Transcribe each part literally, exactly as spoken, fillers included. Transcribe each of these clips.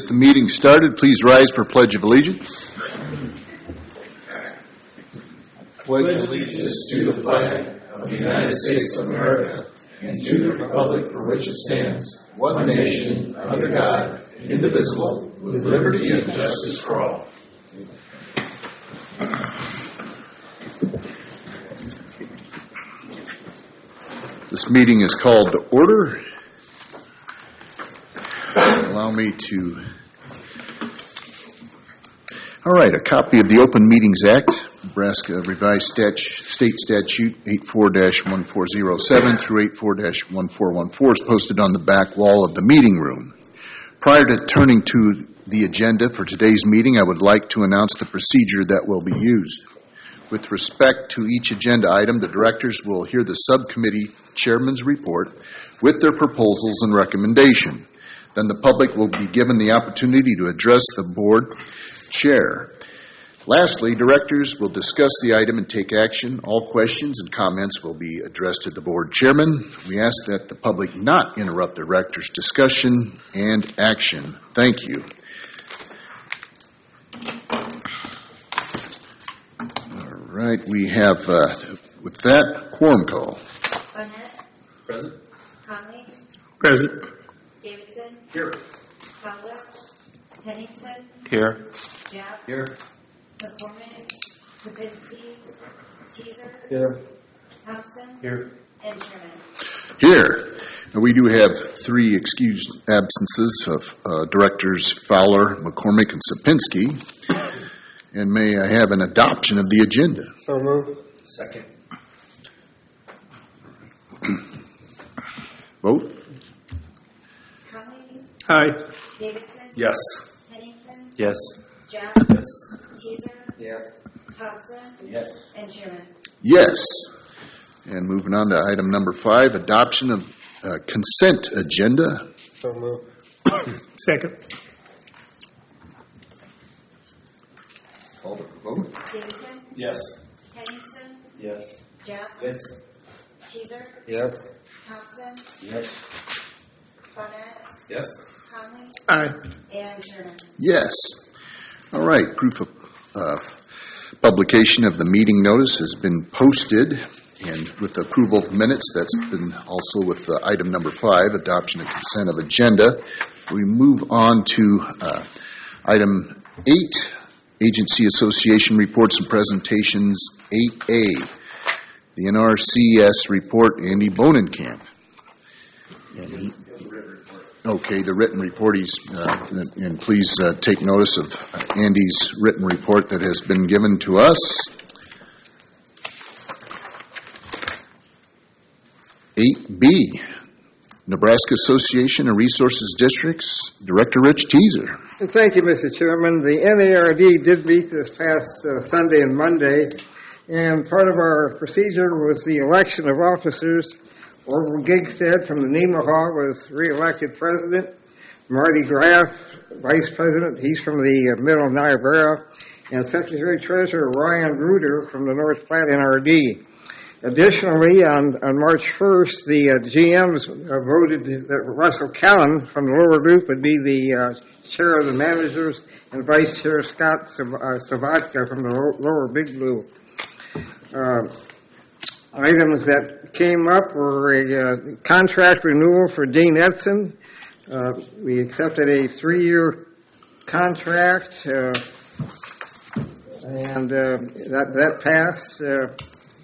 get the meeting started. Please rise for Pledge of Allegiance. Pledge allegiance to the flag of the United States of America and to the republic for which it stands, one nation, under God, indivisible, with liberty and justice for all. This meeting is called to order. Allow me to... All right, a copy of the Open Meetings Act, Nebraska Revised Stat- State Statute eighty-four dash one four zero seven through eighty-four dash one four one four is posted on the back wall of the meeting room. Prior to turning to the agenda for today's meeting, I would like to announce the procedure that will be used. With respect to each agenda item, the directors will hear the subcommittee chairman's report with their proposals and recommendation. Then the public will be given the opportunity to address the board chair. Lastly, directors will discuss the item and take action. All questions and comments will be addressed to the board chairman. We ask that the public not interrupt the director's discussion and action. Thank you. All right, we have, uh, with that, quorum call. Barnett. Present. Conley. Present. Davidson. Here. Fowler. Henningsen. Here. Japp. Here. McCormick. Kapinski. Teaser. Here. Thompson. Here. And Sherman. Here. Now, we do have three excused absences of uh, directors Fowler, McCormick, and Sapinski. And may I have an adoption of the agenda? So moved. Second. Vote. Conley. Aye. Davidson. Yes. Henningsen. Yes. Japp. Yes. Teaser. Yes. Thompson. Yes. And Sherman. Yes. And moving on to item number five, adoption of uh, consent agenda. So moved. Second. Call the vote. Davidson. Yes. Henningsen. Yes. Japp. Yes. Teaser. Yes. Thompson. Yes. Barnett. Yes. Conley. Aye. And Sherman. Yes. All right. Proof of uh, publication of the meeting notice has been posted, and with approval of minutes, that's been also with uh, item number five, adoption of consent of agenda. We move on to uh, item eight, agency association reports and presentations. eight A, the N R C S report, Andy Bonenkamp. And he, Okay, the written report, he's, uh, and please uh, take notice of Andy's written report that has been given to us. eight B, Nebraska Association of Resources Districts, Director Rich Teaser. Thank you, Mister Chairman. The N A R D did meet this past uh, Sunday and Monday, and part of our procedure was the election of officers. Orville Gigstead from the Nemaha was reelected president. Marty Graff, vice president, he's from the uh, Middle Niobrara, and Secretary Treasurer Ryan Ruder from the North Platte N R D. Additionally, on, on March first, the uh, G Ms uh, voted that Russell Callan from the Lower Loop would be the uh, chair of the managers, and Vice Chair Scott Savatka from the Lower Big Blue. Uh, items that came up were a uh, contract renewal for Dean Edson. Uh, we accepted a three-year contract, uh, and uh, that, that passed. Uh,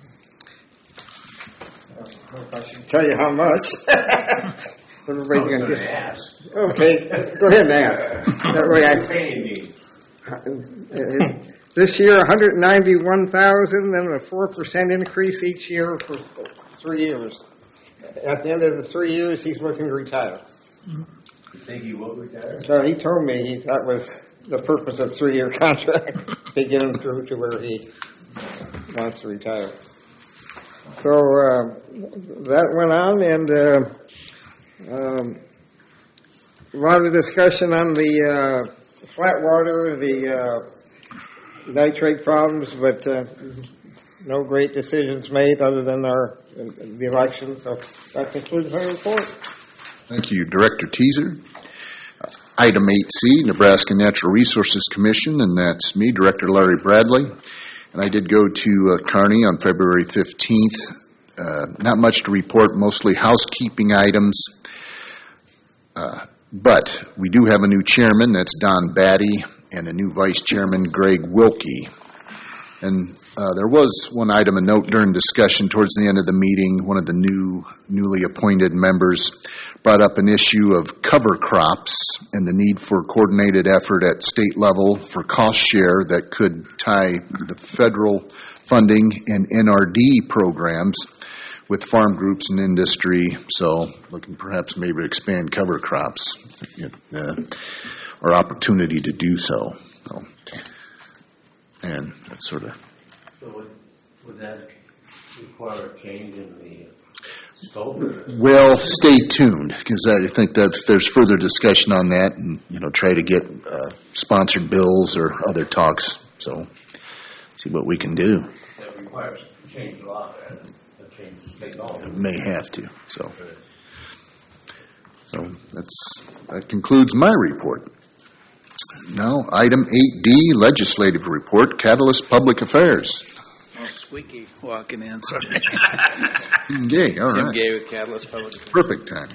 I should tell you how much. Everybody's going to ask. Okay, go ahead and ask. That way I. Uh, this year, one hundred ninety-one thousand, then a four percent increase each year for three years. At the end of the three years, he's looking to retire. You think he will retire? So he told me he, that was the purpose of three-year contract to get him through to where he wants to retire. So uh, that went on, and uh, um, a lot of discussion on the uh, flat water, the uh, nitrate problems, but uh, no great decisions made other than our the election. So that concludes my report. Thank you, Director Teaser. Item eight C, Nebraska Natural Resources Commission, and that's me, Director Larry Bradley. And I did go to uh, Kearney on February fifteenth. Uh, not much to report, mostly housekeeping items. Uh, but we do have a new chairman, that's Don Batty, and a new vice chairman, Greg Wilkie. And uh, there was one item of note during discussion towards the end of the meeting. One of the new, newly appointed members brought up an issue of cover crops and the need for coordinated effort at state level for cost share that could tie the federal funding and N R D programs with farm groups and industry. So looking perhaps maybe to expand cover crops uh, or opportunity to do so. so. And that's sort of. So would, would that require a change in the scope? Well, stay tuned, because I think that there's further discussion on that, and you know, try to get uh, sponsored bills or other talks. So, see what we can do. That requires a change of law, a change of state law. May have to. So, so that's that concludes my report. Now, item eight D, legislative report, Catalyst Public Affairs. Oh, squeaky walking in, sorry. Gay, all Tim right. Gay with Catalyst Public Affairs. Perfect timing.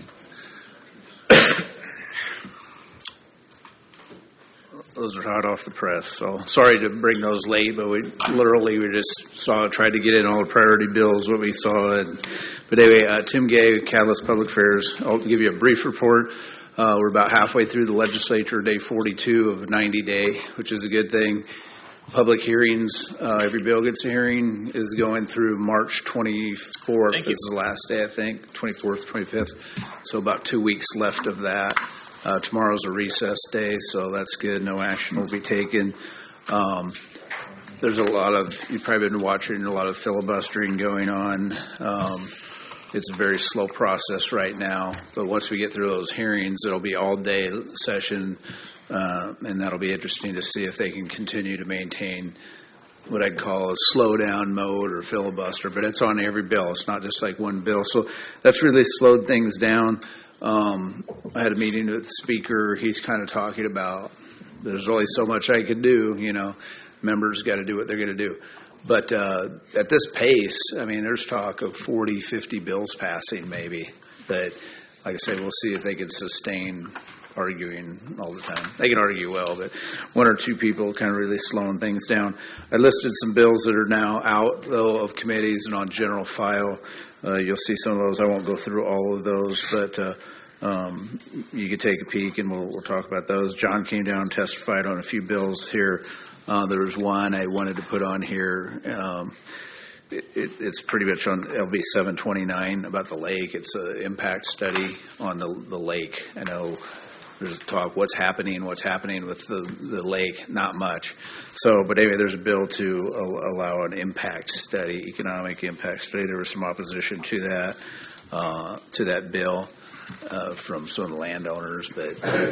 Those are hot off the press, so sorry to bring those late, but we literally we just saw, tried to get in all the priority bills, what we saw. And, but anyway, uh, Tim Gay with Catalyst Public Affairs. I'll give you a brief report. Uh, we're about halfway through the legislature, day forty-two of ninety day, which is a good thing. Public hearings, uh, every bill gets a hearing, is going through March twenty-fourth. This is the last day, I think, twenty-fourth, twenty-fifth. So about two weeks left of that. Uh, tomorrow's a recess day, so that's good. No action will be taken. Um, there's a lot of, you've probably been watching a lot of filibustering going on. Um, It's a very slow process right now, but once we get through those hearings, it'll be all-day session, uh, and that'll be interesting to see if they can continue to maintain what I'd call a slow-down mode or filibuster, but it's on every bill. It's not just like one bill. So that's really slowed things down. Um, I had a meeting with the speaker. He's kind of talking about there's only so much I could do, you know. Members got to do what they're going to do. But uh, at this pace, I mean, there's talk of forty, fifty bills passing maybe. But like I say, we'll see if they can sustain arguing all the time. They can argue well, but one or two people kind of really slowing things down. I listed some bills that are now out, though, of committees and on general file. Uh, you'll see some of those. I won't go through all of those, but uh, um, you can take a peek, and we'll, we'll talk about those. John came down and testified on a few bills here. Uh, there was one I wanted to put on here. Um, it, it, it's pretty much on L B seven twenty-nine about the lake. It's an impact study on the, the lake. I know there's talk what's happening, what's happening with the, the lake, not much. So, but anyway, there's a bill to allow an impact study, economic impact study. There was some opposition to that, uh, to that bill uh, from some of the landowners, but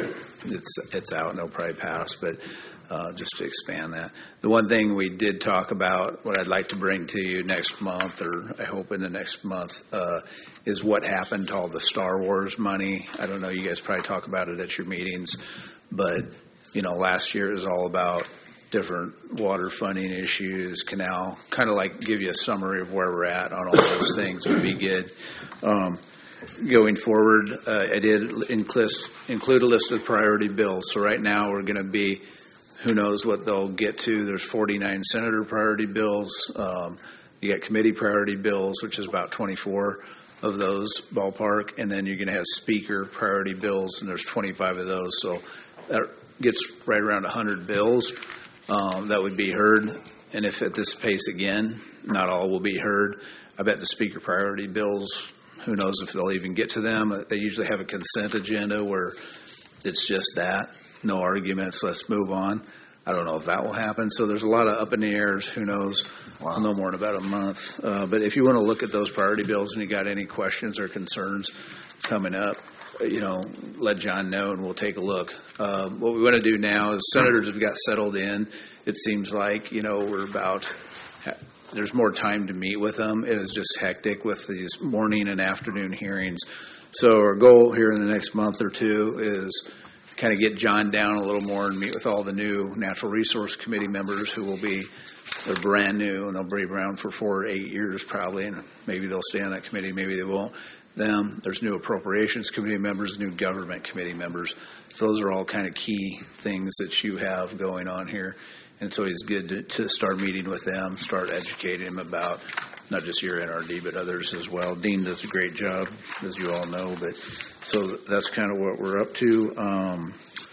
it's it's out and it'll probably pass. But Uh, just to expand that. The one thing we did talk about, what I'd like to bring to you next month, or I hope in the next month, uh, is what happened to all the Star Wars money. I don't know, you guys probably talk about it at your meetings, but, you know, last year is all about different water funding issues, canal, kind of like give you a summary of where we're at on all those things would be good. Um, going forward, uh, I did include, include a list of priority bills. So right now we're going to be who knows what they'll get to. There's forty-nine senator priority bills. Um, you got committee priority bills, which is about twenty-four of those ballpark. And then you're going to have speaker priority bills, and there's twenty-five of those. So that gets right around one hundred bills um, that would be heard. And if at this pace again, not all will be heard. I bet the speaker priority bills, who knows if they'll even get to them. They usually have a consent agenda where it's just that. No arguments, let's move on. I don't know if that will happen. So there's a lot of up in the airs. Who knows? Wow. No more in about a month. Uh, but if you want to look at those priority bills and you got any questions or concerns coming up, you know, let John know and we'll take a look. Uh, what we want to do now is senators have got settled in. It seems like, you know, we're about, there's more time to meet with them. It is just hectic with these morning and afternoon hearings. So our goal here in the next month or two is kind of get John down a little more and meet with all the new Natural Resource Committee members who will be, they're brand new, and they'll be around for four or eight years probably, and maybe they'll stay on that committee, maybe they won't. Them, there's new Appropriations Committee members, new Government Committee members. So those are all kind of key things that you have going on here. And it's always good to, to start meeting with them, start educating them about not just your N R D, but others as well. Dean does a great job, as you all know. But so that's kind of what we're up to. Um,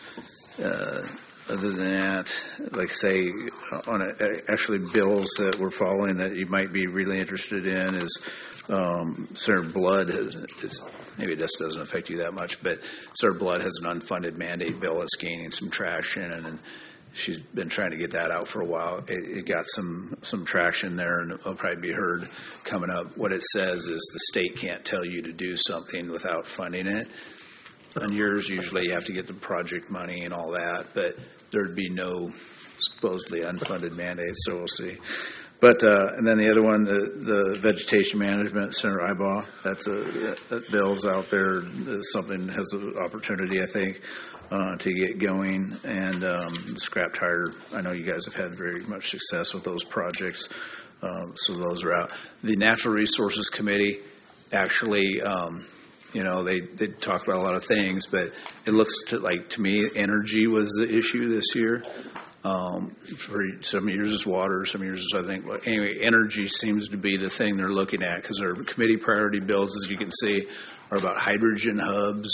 uh, other than that, like I say, on a, actually bills that we're following that you might be really interested in is um, Senator Blood. Is, is, maybe this doesn't affect you that much, but Senator Blood has an unfunded mandate bill that's gaining some traction, and, and she's been trying to get that out for a while. It, it got some, some traction there, and it'll probably be heard coming up. What it says is the state can't tell you to do something without funding it. On yours, usually you have to get the project money and all that, but there'd be no supposedly unfunded mandates, so we'll see. But, uh, and then the other one, the, the vegetation management, Senator Ibaugh, that's a, that bill's out there, something has an opportunity, I think, uh, to get going. And um, scrap tire, I know you guys have had very much success with those projects, um, so those are out. The Natural Resources Committee, actually, um, you know, they, they talk about a lot of things, but it looks to, like, to me, energy was the issue this year. Um, for some years it's water, some years it's, I think, but anyway, energy seems to be the thing they're looking at, because their committee priority bills, as you can see, are about hydrogen hubs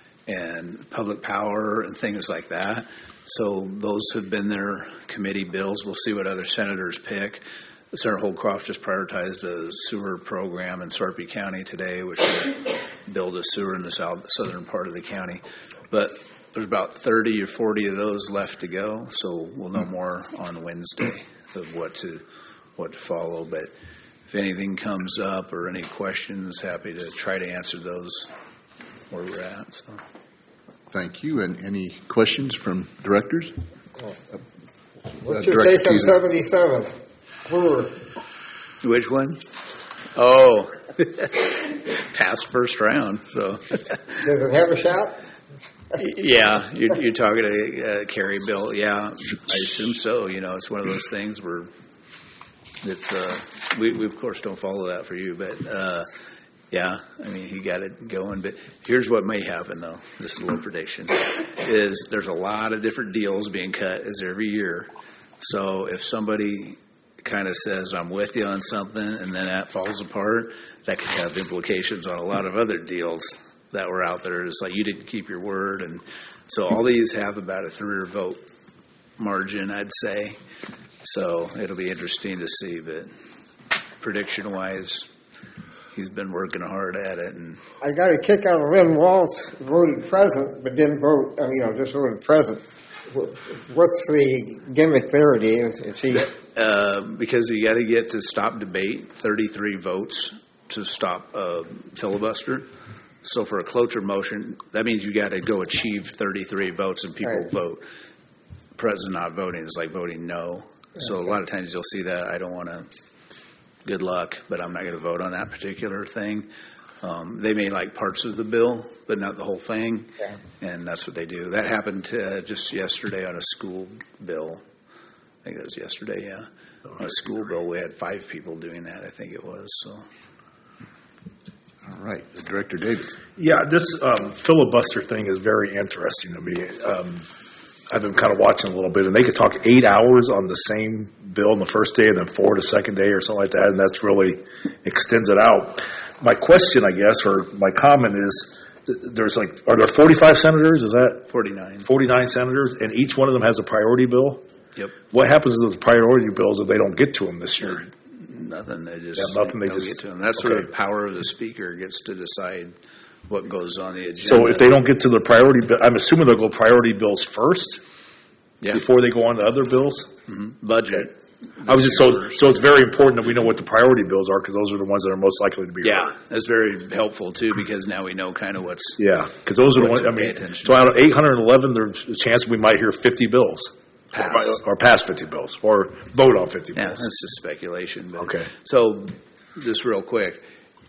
and public power and things like that. So those have been their committee bills. We'll see what other senators pick. Senator Holcroft just prioritized a sewer program in Sarpy County today, which will build a sewer in the south, southern part of the county. But there's about thirty or forty of those left to go, so we'll know more on Wednesday of what to what to follow. But if anything comes up or any questions, happy to try to answer those where we're at. So. Thank you. And any questions from directors? What's Uh, your Director take on Teaser. seventy-seven? Brewer. Which one? Oh, past first round. So. Does it have a shot? Yeah, you're, you're talking to uh, Kerry Bill. Yeah, I assume so. You know, it's one of those things where it's, uh, we, we of course don't follow that for you, but, uh, yeah, I mean, he got it going. But here's what may happen, though. This is a little prediction, is there's a lot of different deals being cut as every year. So if somebody kind of says, I'm with you on something, and then that falls apart, that could have implications on a lot of other deals that were out there. It's like you didn't keep your word. And so all these have about a three or vote margin, I'd say. So it'll be interesting to see. But prediction-wise, he's been working hard at it. And I got a kick out of Lynn Waltz, voted present, but didn't vote, I mean, you know, just voted present. What's the gimmick there, Dave? Is, is he... Uh, because you got to get to stop debate, thirty-three votes to stop uh, filibuster. So for a cloture motion, that means you got to go achieve thirty-three votes and people Right. vote. President not voting is like voting no. So a lot of times you'll see that. I don't want to, good luck, but I'm not going to vote on that particular thing. Um, they may like parts of the bill, but not the whole thing. Yeah. And that's what they do. That happened uh, just yesterday on a school bill. I think it was yesterday, yeah. On a school bill, we had five people doing that, I think it was. So. All right. Director Davis. Yeah, this um, filibuster thing is very interesting to me. Um, I've been kind of watching a little bit, and they could talk eight hours on the same bill on the first day and then four the second day or something like that, and that's really extends it out. My question, I guess, or my comment is, there's like, are there forty-five senators? Is that forty-nine. forty-nine senators, and each one of them has a priority bill? Yep. What happens to those priority bills if they don't get to them this year? Nothing. They just Yeah, nothing, they don't just- get to them. That's okay. where the power of the speaker gets to decide what goes on the agenda. So if they don't get to the priority bill, I'm assuming they'll go priority bills first yeah. before they go on to other bills? Mm-hmm. Budget. I was just so so it's very important that we know what the priority bills are, because those are the ones that are most likely to be. Yeah, that's very helpful too, because now we know kind of what's. Yeah, because those are the What ones. to I pay mean, attention so out of eight hundred eleven, there's a chance we might hear fifty bills, Pass. or, or pass fifty bills, or vote on fifty Yeah, bills. that's just speculation. But Okay. So, just real quick,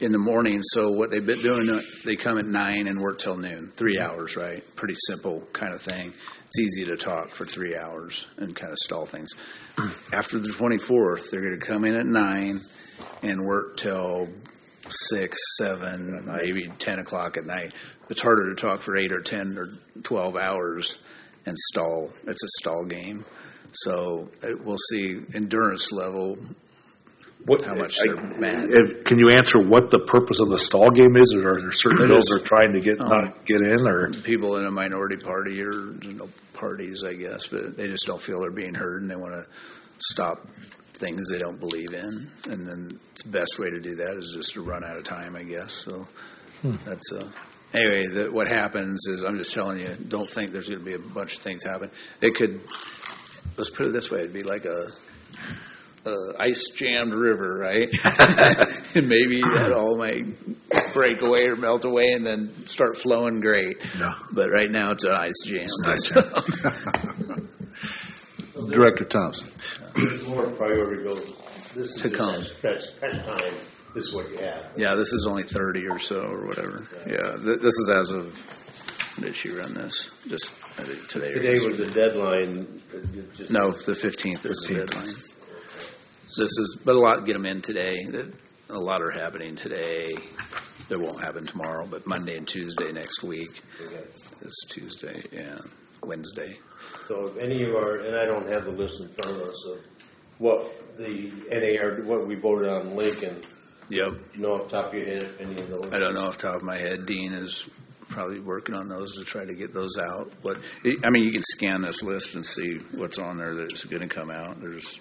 in the morning. So what they've been doing, uh, they come at nine and work till noon, three hours, right? Pretty simple kind of thing. It's easy to talk for three hours and kind of stall things. After the twenty-fourth, they're going to come in at nine and work till six, seven, maybe ten o'clock at night. It's harder to talk for eight or ten or twelve hours and stall. It's a stall game. So it, we'll see endurance level, What, how much I- they're mad. if- Can you answer what the purpose of the stall game is, or are there certain It bills is- they're trying to get, Um, not get in, or? People in a minority party or you know, parties, I guess, but they just don't feel they're being heard and they want to stop things they don't believe in. And then the best way to do that is just to run out of time, I guess. So Hmm. that's uh anyway. The, what happens is, I'm just telling you, don't think there's going to be a bunch of things happen. It could. Let's put it this way: it'd be like a. Uh, ice jammed river, right? And maybe that all might break away or melt away and then start flowing great. No. But right now it's an ice jam. Nice jam. Director Thompson. There's more priority bills. This is To just come. at press, press time. This is what you have. Yeah, this is only thirty or so or whatever. Yeah, th- this is as of, when did she run this? Just I think today. or Today was the deadline. It just- No, the fifteenth is the deadline. This is, but a lot get them in today. A lot are happening today. They won't happen tomorrow, but Monday and Tuesday next week. This Tuesday, yeah, Wednesday. So if any of our, and I don't have the list in front of us of what the N A R, what we voted on Lincoln. Yep. You know off the top of your head if any of those? I don't know off the top of my head. Dean is probably working on those to try to get those out. But I mean, you can scan this list and see what's on there that's going to come out. There's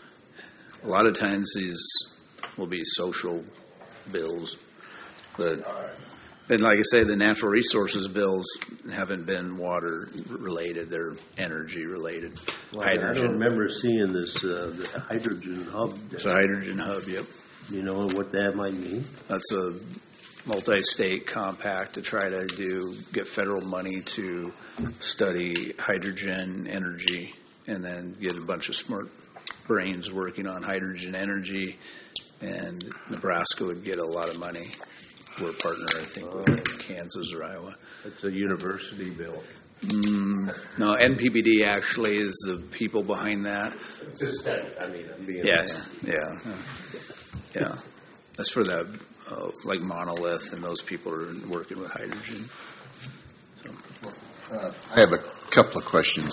a lot of times these will be social bills, but and like I say, the natural resources bills haven't been water related; they're energy related. Well, I don't Hydrogen. remember seeing this, uh, the hydrogen hub. It's a hydrogen hub. Yep. You know what that might mean? That's a multi-state compact to try to do get federal money to study hydrogen energy, and then get a bunch of smart brains working on hydrogen energy. And Nebraska would get a lot of money. We're a partner, I think, with Kansas or Iowa. It's a university bill. Mm, no, N P P D actually is the people behind that. It's just that, I mean, I'm being. Yeah, yeah, yeah. That's for the uh, like Monolith, and those people are working with hydrogen. Uh, I have a couple of questions,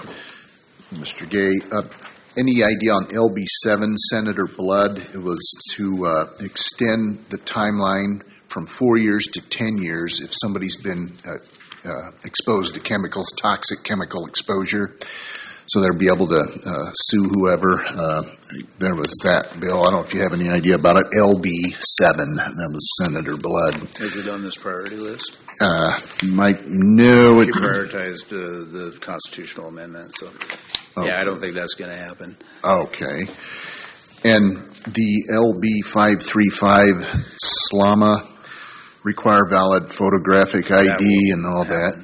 Mister Gay. Uh, any idea on L B seven, Senator Blood? It was to uh, extend the timeline from four years to ten years if somebody's been uh, uh, exposed to chemicals, toxic chemical exposure. So they'll be able to uh, sue whoever. Uh, there was that bill. I don't know if you have any idea about it. L B seven. That was Senator Blood. Is it on this priority list? Uh, Mike, no. He It, prioritized uh, the constitutional amendment, so yeah, I don't think that's going to happen. okay. And the L B five thirty-five SLAMA require valid photographic I D and all that.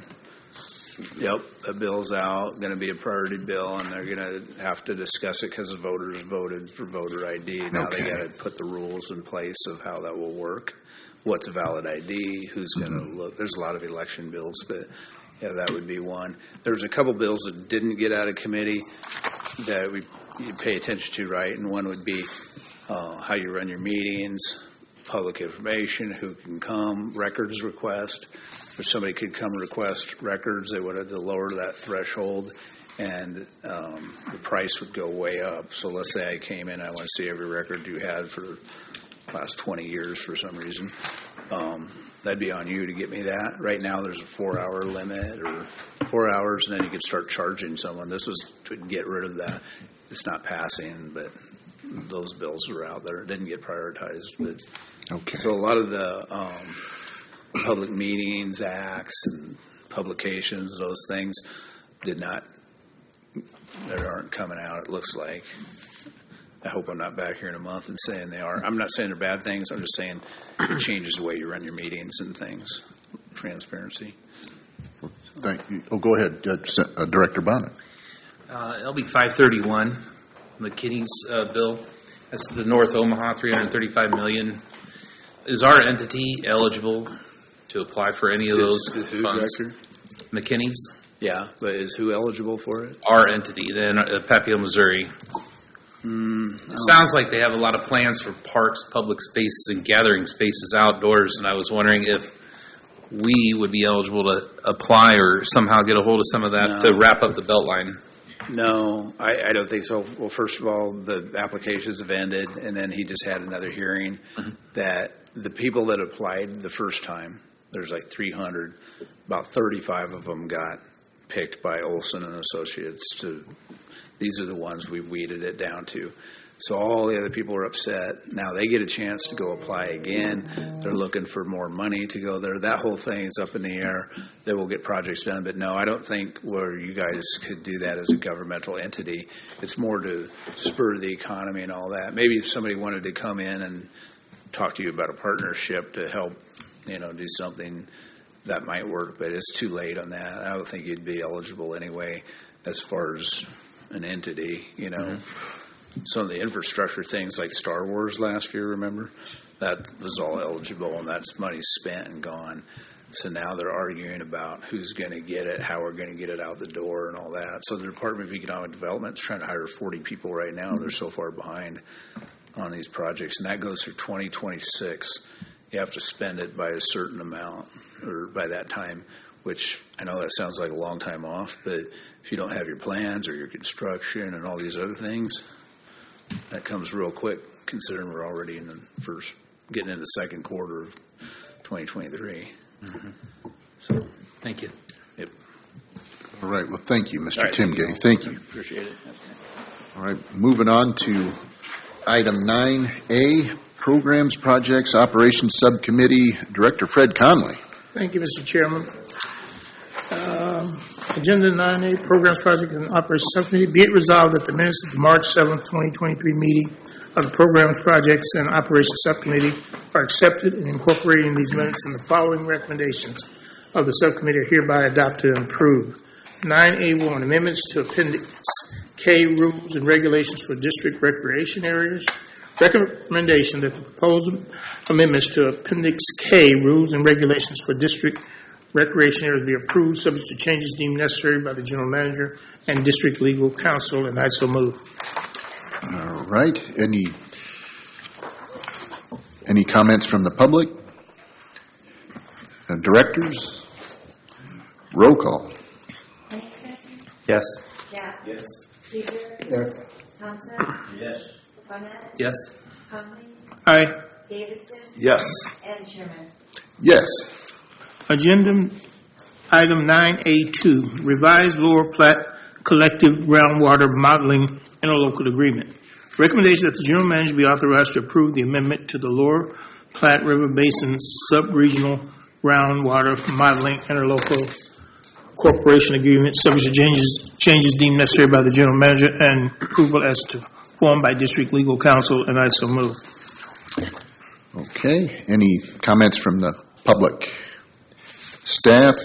Yep, the bill's out, going to be a priority bill, and they're going to have to discuss it because the voters voted for voter I D. Now they Okay. got to put the rules in place of how that will work. What's a valid I D? Who's going to look? There's a lot of election bills, but yeah, that would be one. There's a couple bills that didn't get out of committee that we you pay attention to, right? And one would be uh, how you run your meetings, public information, who can come, records request. If somebody could come request records, they would have to lower that threshold, and um, the price would go way up. So let's say I came in, I want to see every record you had for the last twenty years for some reason. Um, that'd be on you to get me that. Right now there's a four-hour limit, or four hours, and then you could start charging someone. This was to get rid of that. It's not passing, but those bills are out there. It didn't get prioritized, but Okay. so a lot of the um, public meetings acts and publications, those things did not, that aren't coming out, it looks like. I hope I'm not back here in a month and saying they are. I'm not saying they're bad things. I'm just saying it changes the way you run your meetings and things. Transparency. Thank you. Oh, go ahead, uh, Se- uh, Director Bonnet. Uh, L B five thirty-one, McKinney's uh, bill. That's the North Omaha, three hundred thirty-five million is our entity eligible to apply for any of those Is- is who, funds? Director? McKinney's, Yeah, but is who eligible for it? our entity, then uh, Papio, Missouri. Mm, It sounds like they have a lot of plans for parks, public spaces, and gathering spaces outdoors, and I was wondering if we would be eligible to apply or somehow get a hold of some of that No. to wrap up the Beltline. No, I, I don't think so. Well, first of all, the applications have ended, and then he just had another hearing that the people that applied the first time, there's like three hundred, about thirty-five of them got picked by Olson and Associates to, these are the ones we weeded it down to. So all the other people are upset. Now they get a chance to go apply again. They're looking for more money to go there. That whole thing is up in the air. They will get projects done. But no, I don't think where you guys could do that as a governmental entity. It's more to spur the economy and all that. Maybe if somebody wanted to come in and talk to you about a partnership to help, you know, do something, that might work. But it's too late on that. I don't think you'd be eligible anyway as far as an entity, you know. Mm-hmm. Some of the infrastructure things like Star Wars last year, remember? That was all eligible, and that's money spent and gone. So now they're arguing about who's going to get it, how we're going to get it out the door, and all that. So the Department of Economic Development is trying to hire forty people right now. They're so far behind on these projects, and that goes through twenty twenty-six. You have to spend it by a certain amount, or by that time, which I know that sounds like a long time off, but if you don't have your plans or your construction and all these other things, that comes real quick, considering we're already in the first, getting in the second quarter of twenty twenty-three. Mm-hmm. So, Thank you. yep. All right, well, thank you, Mister All right, Tim thank you. Gay. Thank you. Appreciate it. All right, moving on to item nine A, Programs, Projects, Operations Subcommittee, Director Fred Conley. Thank you, Mister Chairman. Um, Agenda nine A, Programs, Projects, and Operations Subcommittee. Be it resolved that the minutes of the March seventh, twenty twenty-three meeting of the Programs, Projects, and Operations Subcommittee are accepted and incorporated in these minutes, and the following recommendations of the subcommittee are hereby adopted and approved. nine A one, amendments to Appendix K rules and regulations for district recreation areas. Recommendation that the proposed amendments to Appendix K rules and regulations for district recreation areas be approved, subject to changes deemed necessary by the general manager and district legal counsel, and I so move. All right, any, any comments from the public? Uh, Directors? Roll call. Henningsen. Yes. Jack. Yes. Teaser. Yes. Thompson. Yes. Barnett. Yes. Conley. Aye. Davidson. Yes. And Chairman. Yes. Agenda item nine A two, revised Lower Platte collective groundwater modeling interlocal agreement. Recommendation that the general manager be authorized to approve the amendment to the Lower Platte River Basin sub-regional groundwater modeling interlocal corporation agreement, subject to changes, changes deemed necessary by the general manager and approval as to form by district legal counsel, and I so move. Okay, any comments from the public? Staff?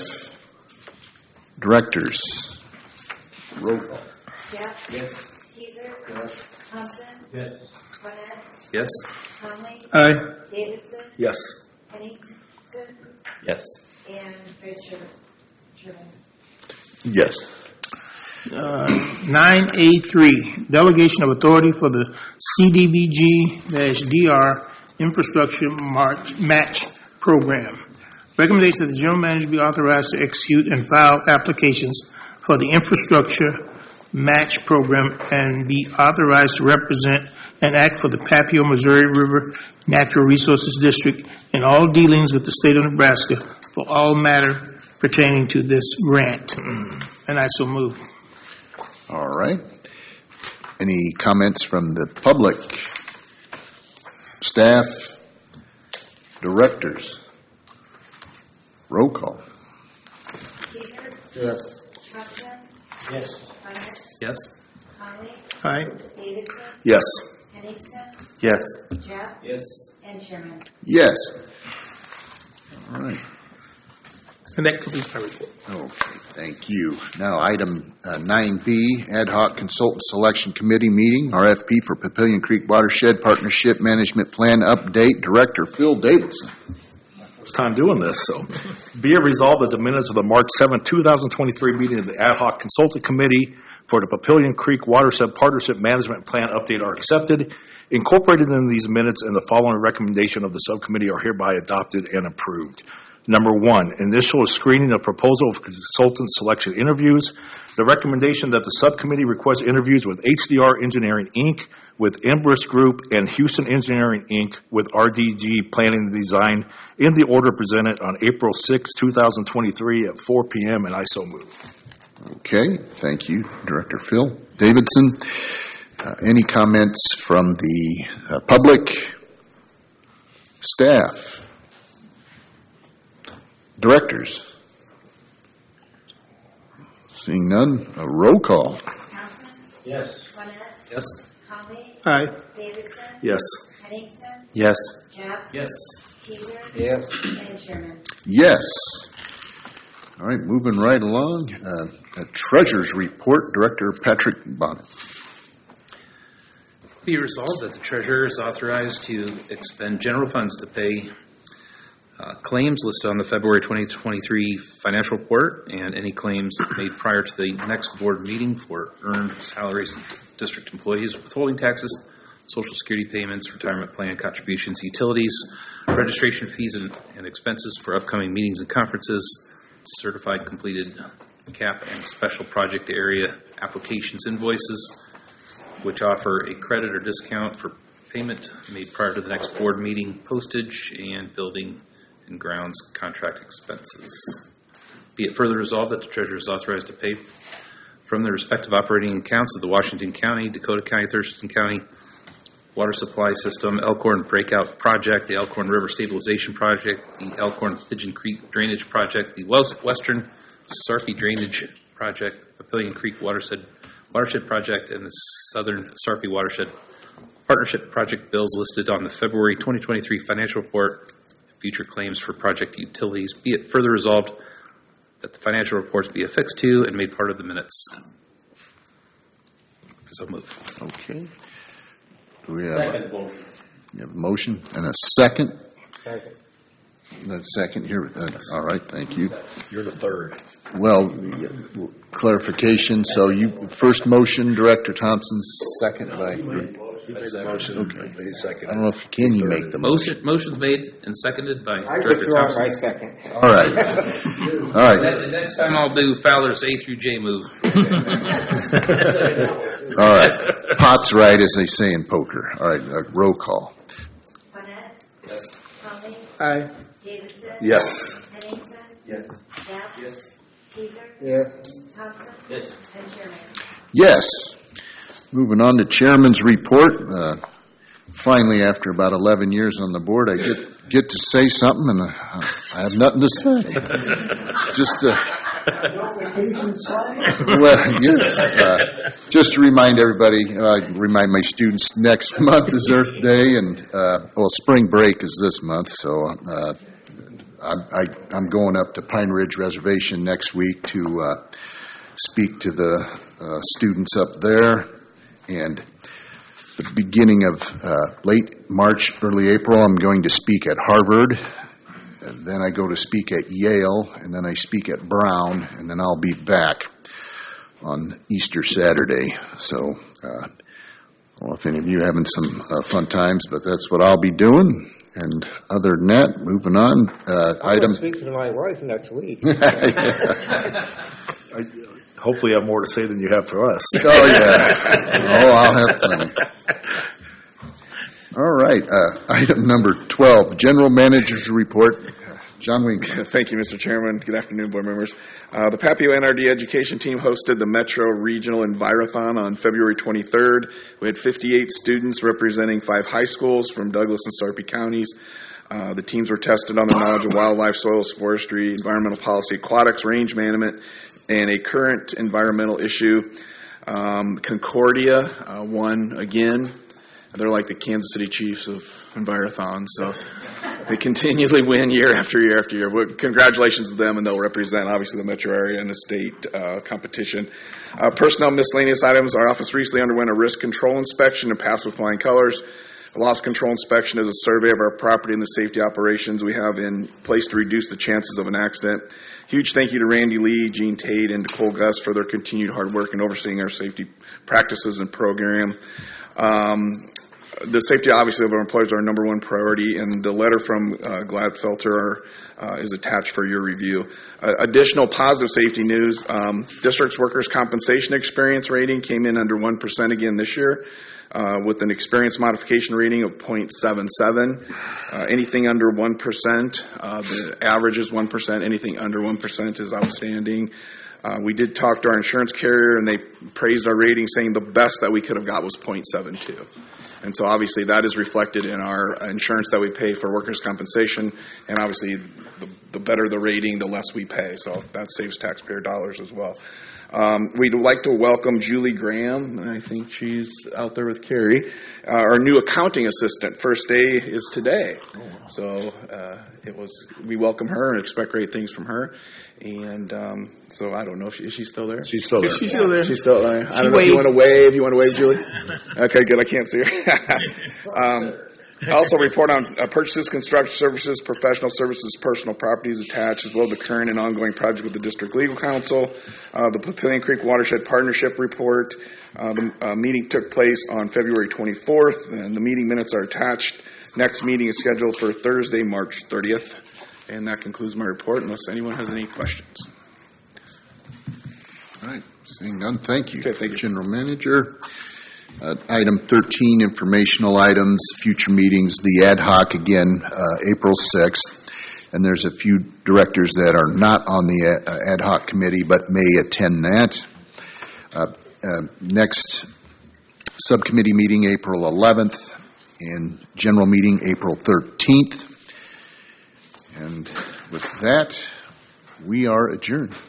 Directors? Roll call. Jack. Yes. Teaser. Yes. Thompson. Yes. Barnett. Yes. Conley. Aye. Davidson. Yes. Henningsen. Yes. And Vice Chairman. Chairman. Yes. Uh, nine A three, delegation of authority for the C D B G D R infrastructure march, match program. Recommendation that the general manager be authorized to execute and file applications for the infrastructure match program and be authorized to represent and act for the Papio, Missouri River Natural Resources District in all dealings with the state of Nebraska for all matter pertaining to this grant. And I so move. All right. Any comments from the public? Staff? Directors? Roll call. Teaser. Yes. Thompson. Yes. Barnett. Yes. Conley. Aye. Davidson. Yes. Henningsen. Yes. Jack. Yes. And Chairman. Yes. All right. And that completes my report. Okay, thank you. Now, item uh, nine B, Ad hoc Consultant Selection Committee meeting, R F P for Papillion Creek Watershed Partnership Management Plan Update, Director Phil Davidson. First time doing this, so. Be it resolved that the minutes of the March seventh, two thousand twenty-three meeting of the Ad hoc Consultant Committee for the Papillion Creek Watershed Partnership Management Plan Update are accepted. Incorporated in these minutes and the following recommendation of the subcommittee are hereby adopted and approved. Number one, initial screening of proposal of consultant selection interviews. The recommendation that the subcommittee request interviews with H D R Engineering, Incorporated, with Embrus Group, and Houston Engineering, Incorporated, with R D G Planning and Design in the order presented on April sixth, two thousand twenty-three at four p.m., and I so move. Okay, thank you, Director Phil Davidson. Uh, any comments from the uh, public, staff, directors? Seeing none, a roll call. Thompson? Yes. Monette? Yes. Conley? Aye. Davidson? Yes. Henningsen? Yes. Jeff? Yes. Teaser? Yes. And Sherman? Yes. All right, moving right along. Uh, a Treasurer's Report, Director Patrick Bonnet. Be resolved that the treasurer is authorized to expend general funds to pay uh, claims listed on the February twenty twenty-three financial report and any claims made prior to the next board meeting for earned salaries of district employees, withholding taxes, Social Security payments, retirement plan contributions, utilities, registration fees and, and expenses for upcoming meetings and conferences, certified completed cap and special project area applications invoices, which offer a credit or discount for payment made prior to the next board meeting, postage, and building and grounds contract expenses. Be it further resolved that the treasurer is authorized to pay from the respective operating accounts of the Washington County, Dakota County, Thurston County Water Supply System, Elkhorn Breakout Project, the Elkhorn River Stabilization Project, the Elkhorn Pigeon Creek Drainage Project, the Western Sarpy Drainage Project, Papillion Creek Watershed Watershed Project, and the Southern Sarpy Watershed Partnership Project bills listed on the February twenty twenty-three financial report, future claims for project utilities. Be it further resolved that the financial reports be affixed to and made part of the minutes. So move. Okay. Do we have Second a, motion. you have a motion and a second? Second. That second here. Uh, all right, thank you. You're the third. Well, clarification. So you first motion, Director Thompson, second by. You made the motion. Okay. Made a second. I don't know if you can you make the motion. Motion, motion's made and seconded by I Director withdraw Thompson. my second. All right. All right. Ne- Next time I'll do Fowler's A through J move. All right. Pot's right, as they say in poker. All right. Uh, roll call. Monette? Yes. Conley? Aye. Davidson? Yes. Henningsen? Yes. Jeff? Yes. Teaser? Yes. Thompson? Yes. And Sherman? Yes. Moving on to Chairman's report. Uh, finally, after about eleven years on the board, I get get to say something, and uh, I have nothing to say. Just to, well, yes. Uh, just to remind everybody, uh, remind my students, next month is Earth Day, and uh, well, spring break is this month, so uh, I, I, I'm going up to Pine Ridge Reservation next week to uh, speak to the uh, students up there. And the beginning of uh, late March, early April, I'm going to speak at Harvard. And then I go to speak at Yale, and then I speak at Brown, and then I'll be back on Easter Saturday. So uh, I don't know if any of you are having some uh, fun times, but that's what I'll be doing. And other than that, moving on, uh, I'm item. speaking to my wife next week. I hopefully have more to say than you have for us. Oh, yeah. Oh, I'll have plenty. All right. Uh, item number twelve, General Manager's Report. John Wink. Thank you, Mister Chairman. Good afternoon, board members. Uh, the Papio N R D education team hosted the Metro Regional Envirothon on February twenty-third. We had fifty-eight students representing five high schools from Douglas and Sarpy counties. Uh, the teams were tested on their knowledge of wildlife, soils, forestry, environmental policy, aquatics, range management, and a current environmental issue. Um, Concordia uh, won again. They're like the Kansas City Chiefs of Envirothon. So They continually win year after year after year. Well, congratulations to them, and they'll represent, obviously, the metro area and the state uh, competition. Uh, personnel miscellaneous items. Our office recently underwent a risk control inspection and passed with flying colors. A loss control inspection is a survey of our property and the safety operations we have in place to reduce the chances of an accident. Huge thank you to Randy Lee, Gene Tate, and Nicole Gus for their continued hard work in overseeing our safety practices and program. Um, The safety, obviously, of our employees are our number one priority, and the letter from uh, Gladfelter uh, is attached for your review. Uh, additional positive safety news, um, district's workers' compensation experience rating came in under one percent again this year, uh, with an experience modification rating of point seven seven. Uh, anything under one percent, uh, the average is one percent. Anything under one percent is outstanding. Uh, we did talk to our insurance carrier, and they praised our rating, saying the best that we could have got was point seven two. And so obviously that is reflected in our insurance that we pay for workers' compensation, and obviously the, the better the rating, the less we pay. So that saves taxpayer dollars as well. Um, we'd like to welcome Julie Graham. I think she's out there with Carrie, uh, our new accounting assistant. First day is today. So uh, it was. We welcome her and expect great things from her. And um, so I don't know if she, is she still there? She's still there. She's still there. She's still there. I She don't know if you waved. want to wave. You want to wave, Julie? Okay, good. I can't see her. um, also report on uh, purchases, construction services, professional services, personal properties attached, as well as the current and ongoing project with the district legal counsel. Uh, the Papillion Creek Watershed Partnership report. Uh, the uh, meeting took place on February twenty-fourth, and the meeting minutes are attached. Next meeting is scheduled for Thursday, March thirtieth. And that concludes my report, unless anyone has any questions. All right, seeing none, thank you. Okay, thank you. General Manager. Uh, Item thirteen, informational items, future meetings, the ad hoc again, uh, April sixth. And there's a few directors that are not on the uh, ad hoc committee but may attend that. Uh, uh, Next subcommittee meeting, April eleventh, and general meeting, April thirteenth. And with that, we are adjourned.